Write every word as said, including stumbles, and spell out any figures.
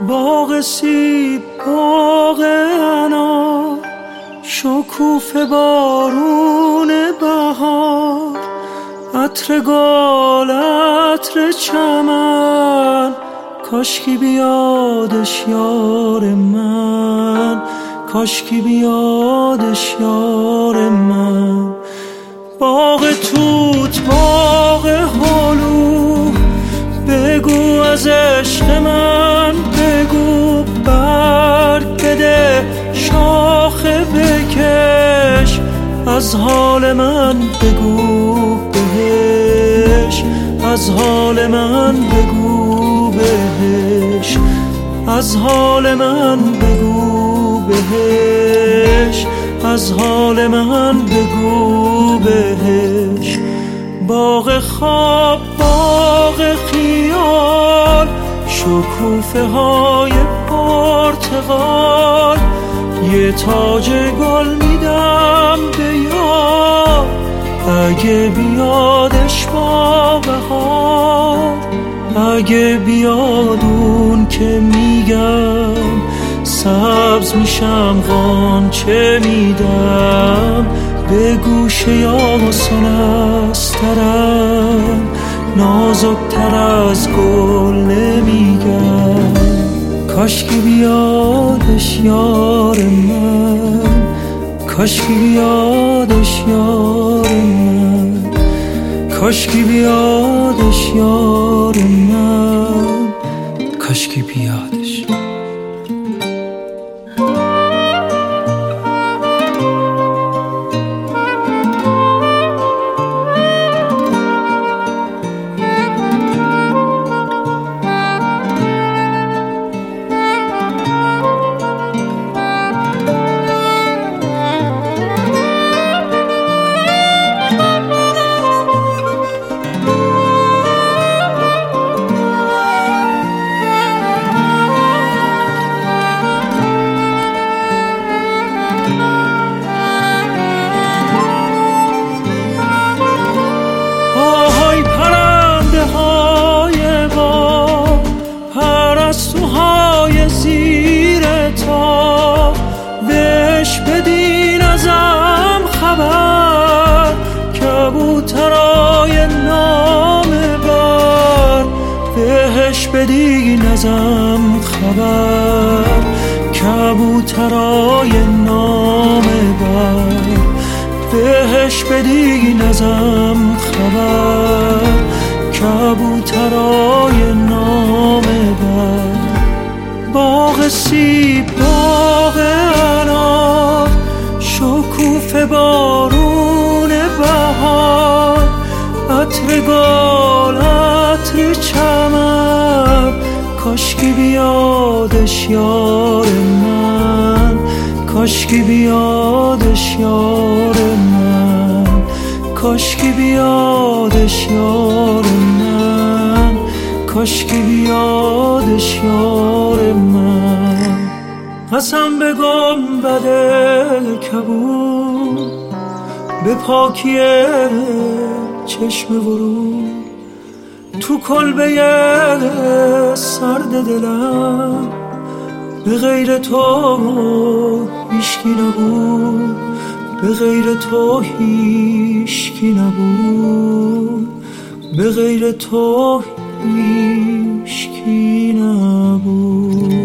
باغ سیب، باغ انار، شکوفه بارون بهار، عطر گل، عطر چمن، کاشکی بیادش یار من، کاشکی بیادش یار من. باغ توت، باغ هلو، بگو از عشق من، بگو برگ بده، شاخه بکش، از حال من بگو بهش، از حال من بگو بهش، از حال من بگو بهش، از حال من بگو بهش. باغ خواب، باغ خیال، شکوفه های پرتقال، یه تاج گل میدم به یار، اگه بیادش با بهار، اگه بیاد اون که میگم، سبز میشم غنچه میدم، به گوشه یاسون استرم، نازکتر از گل نمیگم. کاشکی بیادش یار من، کاشکی بیادش یار من، کاشکی بیادش یار من، کاشکی بیادش. پرستوهای زیر تا، بهش بدین ازم خبر، کبوترای نامه بر، بهش بدین ازم خبر، کبوترای نامه بر، بهش بدین ازم خبر، کبوترای نامه بر. باغ سیب، باغ انار، شکوفه بارون بهار، عطر گل، عطر چمن، کاشکی بیادش یار من، کاشکی بیادش یار من، کاشکی بیادش یار من، کاشکی بیادش یار من. قسم به گنبد کبود، به پاکی چشم ورود، تو کلبه سرد دلم، به غیر تو هیشکی نبود، به غیر تو هیشکی نبود، به غیر تو هیشکی نبود.